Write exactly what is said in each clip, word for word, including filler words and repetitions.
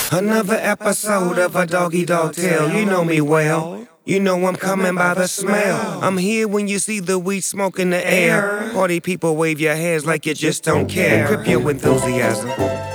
Another episode of a doggy dog tale. You know me well. You know I'm coming by the smell. I'm here when you see the weed smoke in the air. Party people wave your hands like you just don't care. Grip your enthusiasm.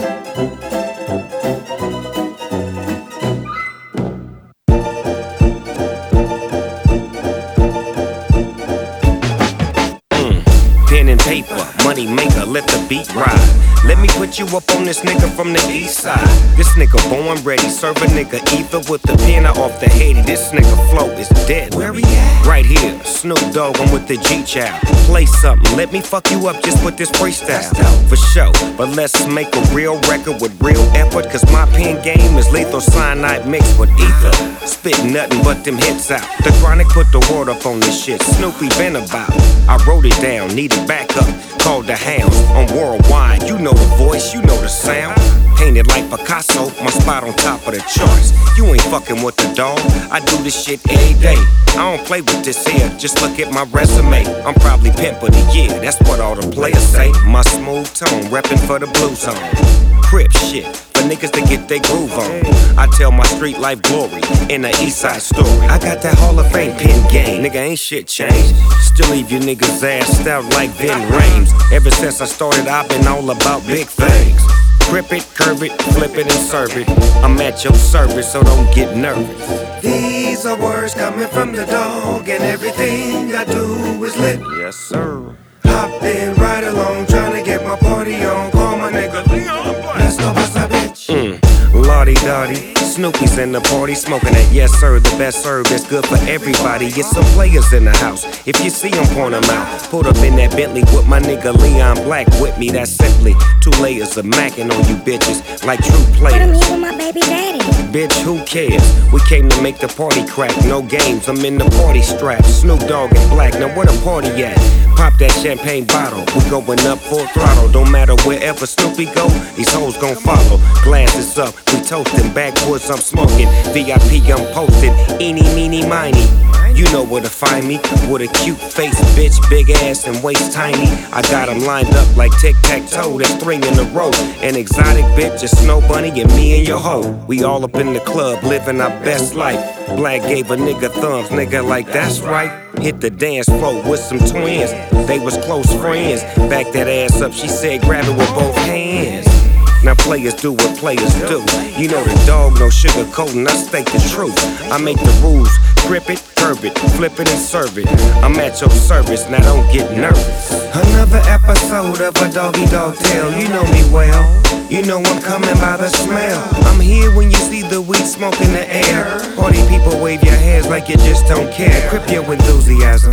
Pen and paper, money maker, let the beat ride. Let me put you up on this nigga from the east side. This nigga born ready, serve a nigga ether with the pen off the Haiti. This nigga flow is dead. Where we at? Right here, Snoop Dogg, I'm with the G-Child. Play something, let me fuck you up just with this freestyle. For sure, but let's make a real record with real effort. Cause my pen game is lethal cyanide mixed with ether. Spit nothing but them hits out. The Chronic put the word up on this shit Snoopy been about. I wrote it down, need it back up. Called the Hounds on Worldwide. You know the voice, you know the sound. Painted like Picasso, my spot on top of the charts. You ain't fucking with the dog. I do this shit every day. I don't play with this here, just look at my resume. I'm probably pimp of the year, that's what all the players say. My smooth tone, reppin' for the blue zone. Crip shit, for niggas to get their groove on. I tell my street life glory in the east side story. I got that Hall of Fame pen game, nigga ain't shit changed. Still leave you niggas ass out like Vin Rames. Ever since I started, I've been all about big things. Grip it, curve it, flip it, and serve it. I'm at your service, so don't get nervous. These are words coming from the dog, and everything I do is lit. Yes, sir. Hopping right along, trying to get my party on. Call my nigga Leon Black. Let's go bust a bitch. Mm. Lottie Dottie. Snoopy's in the party, smoking that yes sir, the best serve that's good for everybody. Get some players in the house, if you see them, point them out. Pulled up in that Bentley with my nigga Leon Black with me, that's simply two layers of macking on you bitches like true players. What I'm here with my baby daddy. Bitch, who cares? We came to make the party crack, no games, I'm in the party strap. Snoop Dogg and Black, now where the party at? Pop that champagne bottle, we going up full throttle. Don't matter wherever Snoopy go, these hoes gon' follow. Glasses up, we toasting, backwoods I'm smoking. V I P I'm posted, eeny, meeny, miny. You know where to find me, with a cute face, bitch, big ass and waist tiny. I got them lined up like tic-tac-toe, that's three in a row. An exotic bitch, a snow bunny, and me and your hoe. We all up in the club, living our best life. Black gave a nigga thumbs, nigga like that's right. Hit the dance floor with some twins, they was close friends. Back that ass up, she said grab it with both hands. Now players do what players do. You know the dog, no sugarcoating, I state the truth. I make the rules, grip it, curve it, flip it and serve it. I'm at your service, now don't get nervous. Another episode of a doggy dog tale, you know me well. You know I'm coming by the smell. I'm here when you see the weed smoke in the air. Party people wave your hands like you just don't care. Grip your enthusiasm.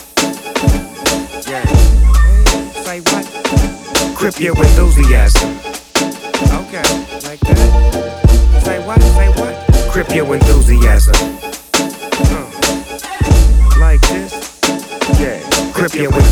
Yeah. Say what? Grip your enthusiasm. Okay, like that. Say what? Say what? Grip your enthusiasm. Uh, like this. Yeah. Grip your enthusiasm.